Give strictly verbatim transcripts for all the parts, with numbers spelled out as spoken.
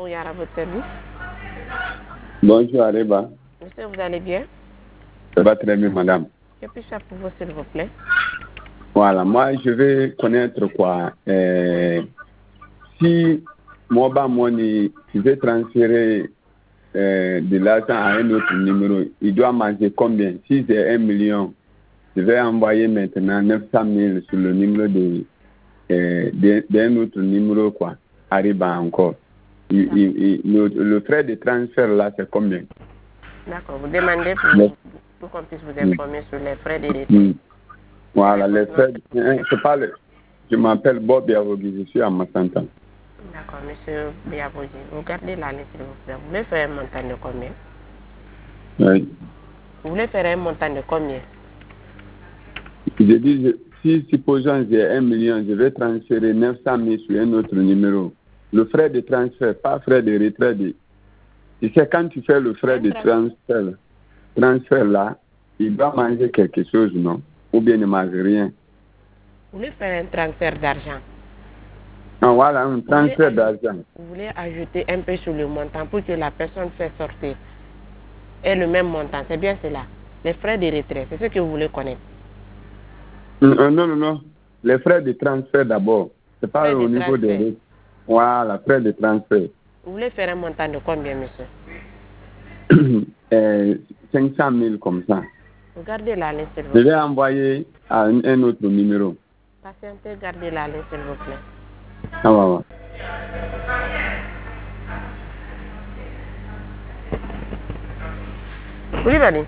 Mouillard à votre service. Bonjour Areba. Monsieur, vous allez bien? Ça va très bien, madame. Que puis-je faire pour vous, s'il vous plaît? Voilà, moi je vais connaître quoi. Euh, si Mobile Money, je vais transférer euh, de l'argent à un autre numéro, il doit manger combien? Si c'est un million, je vais envoyer maintenant neuf cent mille sur le numéro de, euh, de, d'un autre numéro, quoi. Areba encore. Il, il, il, le, le frais de transfert là, c'est combien? D'accord, vous demandez pour, pour qu'on puisse vous informer sur les frais de retrait. Mm. Voilà, les frais. C'est pas le, je m'appelle Bob Biavogi, je suis à Massanta. D'accord, monsieur Biavogi. Vous gardez la ligne, s'il vous plaît. Vous voulez faire un montant de combien? Oui. Vous voulez faire un montant de combien? Je dis, je, si supposons j'ai un million, je vais transférer neuf cent mille sur un autre numéro. Le frais de transfert, pas frais de retrait. De, tu sais, quand tu fais le frais de transfert, transfert là, il doit manger quelque chose, non? Ou bien il ne mange rien. Vous voulez faire un transfert d'argent? Ah, voilà, un transfert d'argent. Vous voulez ajouter un peu sur le montant pour que la personne fait sortir ait le même montant. C'est bien cela. Les frais de retrait, c'est ce que vous voulez connaître. Non, non, non. Les frais de transfert d'abord. C'est pas au niveau des... Voilà, frais de transfert. Vous voulez faire un montant de combien, monsieur? euh, cinq cent mille comme ça. Gardez la ligne, s'il vous plaît. Je vais envoyer à un, un autre numéro. Patientez, gardez la ligne, s'il vous plaît. Ah, ouais, ouais. Oui, Valérie.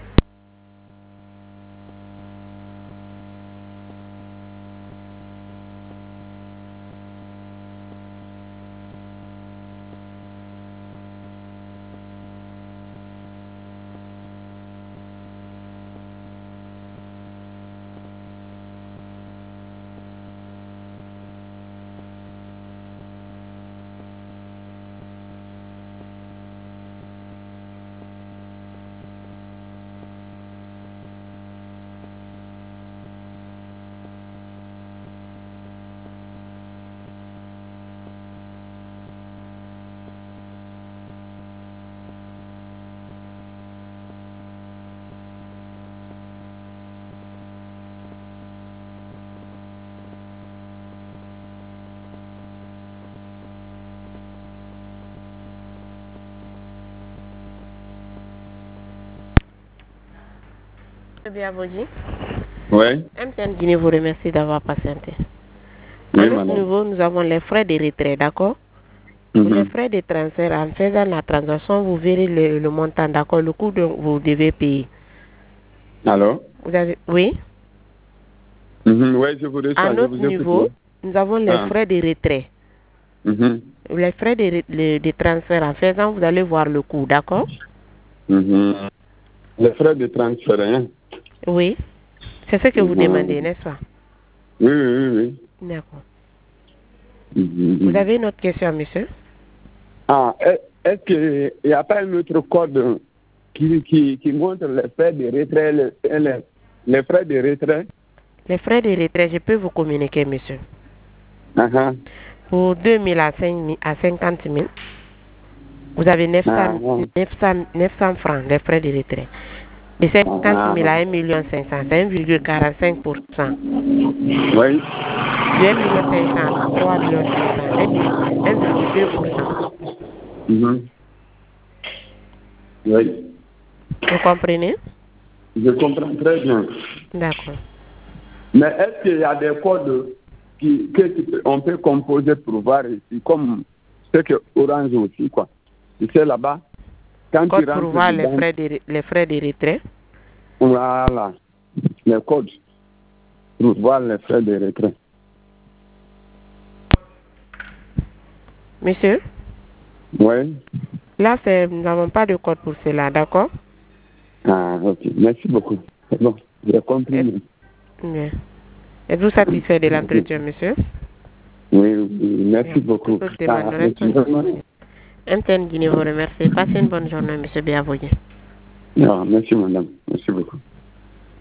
Biavogi. Oui. M T N Guinée vous remercie d'avoir patienté. À Oui, notre niveau, nous avons les frais de retrait, d'accord? Mm-hmm. Pour les frais de transfert, en faisant la transaction, vous verrez le, le montant, d'accord, le coût que vous devez payer. Alors? Vous avez... Oui? Mm-hmm. Oui, je vous reçois. À notre niveau, nous avons les ah. frais de retrait. Mm-hmm. Les frais de, de, de transfert, en faisant, vous allez voir le coût, d'accord? Mm-hmm. Les frais de transfert, hein? Oui. C'est ce que vous demandez, n'est-ce pas? Oui, oui, oui. D'accord. Mm-hmm. Vous avez une autre question, monsieur? Ah, est-ce qu'il n'y a pas un autre code qui, qui, qui montre les frais de retrait, les, les, les frais de retrait? Les frais de retrait, je peux vous communiquer, monsieur. Uh-huh. Pour deux mille à cinquante mille, vous avez neuf cents, uh-huh. neuf cents, neuf cents francs, les frais de retrait. De cinquante mille uh-huh. à un million cinq cents, c'est un virgule quarante-cinq pour cent. Oui. De un million cinq cents à trois millions cinq cents, un virgule deux pour cent. Mm-hmm. Oui. Vous comprenez? Je comprends très bien. D'accord. Mais est-ce qu'il y a des codes qui, qu'on peut composer pour voir ici, comme ce que Orange aussi, quoi? Tu sais, là-bas, quand code tu rentres pour voir les dedans, frais, de, les frais de retrait? Voilà. Les codes pour voir les frais de retrait. Monsieur? Oui. Là, nous n'avons pas de code pour cela, d'accord? Ah, ok. Merci beaucoup. C'est bon, j'ai compris. Bien. Êtes-vous satisfait de l'entretien, monsieur? Oui, oui, merci Bien. beaucoup. Ah, M T N Guinée vous remercie. Passez une bonne journée, monsieur Biavogi. Ah, merci, madame. Merci beaucoup.